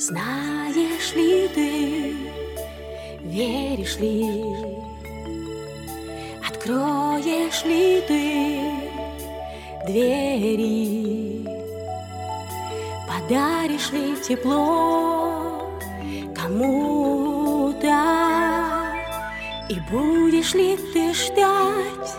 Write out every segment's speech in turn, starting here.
Знаешь ли ты, веришь ли, откроешь ли ты двери, подаришь ли тепло кому-то, и будешь ли ты ждать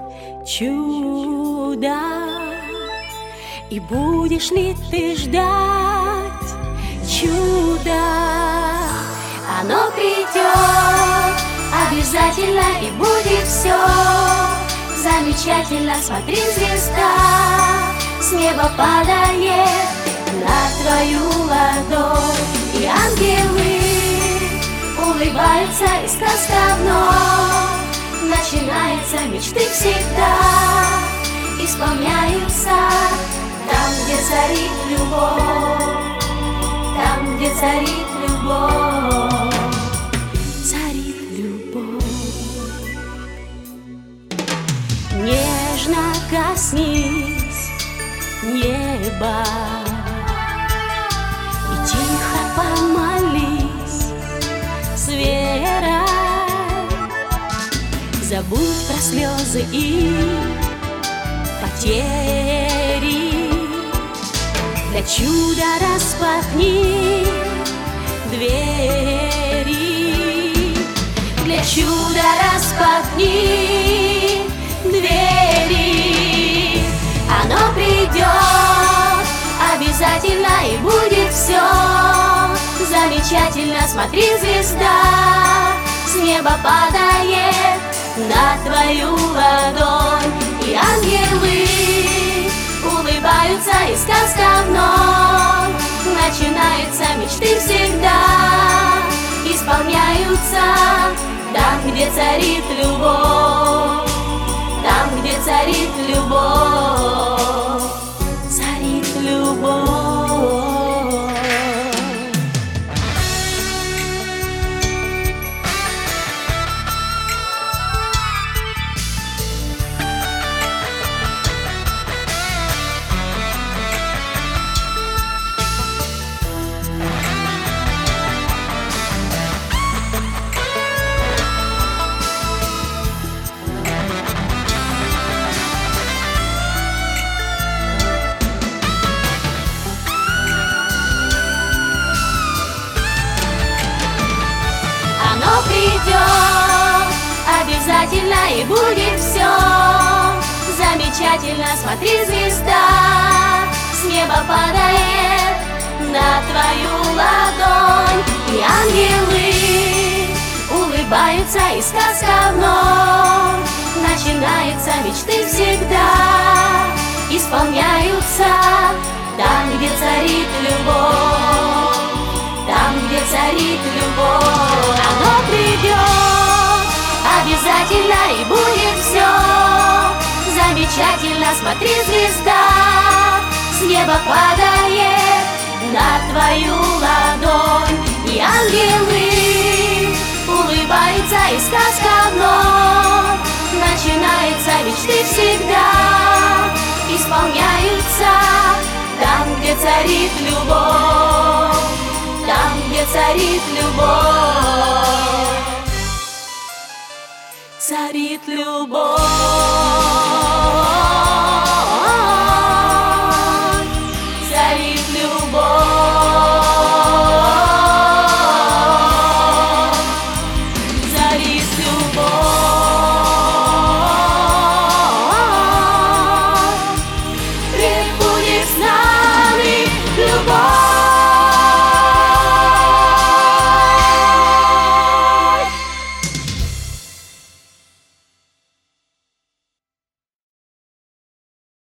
чуда, и будешь ли ты ждать чуда. Оно придет обязательно, и будет все замечательно. Смотри, звезда с неба падает на твою ладонь, и ангелы улыбаются, и сказка вновь начинается. Мечты всегда исполняются там, где царит любовь, там, где царит любовь, царит любовь. Нежно коснись неба и тихо помолись с верой. Забудь про слезы и потери, для чуда распахни двери, для чуда распахни двери. Оно придет обязательно, и будет все замечательно. Смотри, звезда с неба падает на твою ладонь, и ангелы улыбаются, и сказка вновь начинается. Мечты всегда исполняются там, где царит любовь, там, где царит любовь, царит любовь. Придет обязательно, и будет все замечательно. Смотри, звезда с неба падает на твою ладонь, и ангелы улыбаются, и сказка вновь начинается. Мечты всегда исполняются там, где царит любовь, там, где царит любовь. Оно придет обязательно, и будет все замечательно. Смотри, звезда с неба падает на твою ладонь, и ангелы улыбаются, и сказка вновь начинается. Мечты всегда исполняются там, где царит любовь, там, где царит любовь, царит любовь.